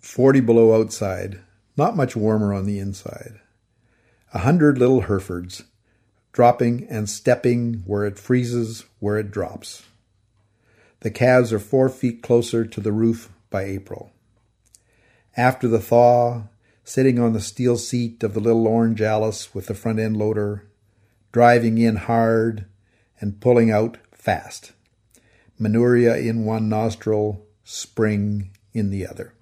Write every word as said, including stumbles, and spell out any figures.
forty below outside, not much warmer on the inside. A hundred little Herefords, dropping and stepping where it freezes, where it drops. The calves are four feet closer to the roof by April. After the thaw, sitting on the steel seat of the little orange Alice with the front end loader, driving in hard and pulling out fast. Manuria in one nostril, spring in the other.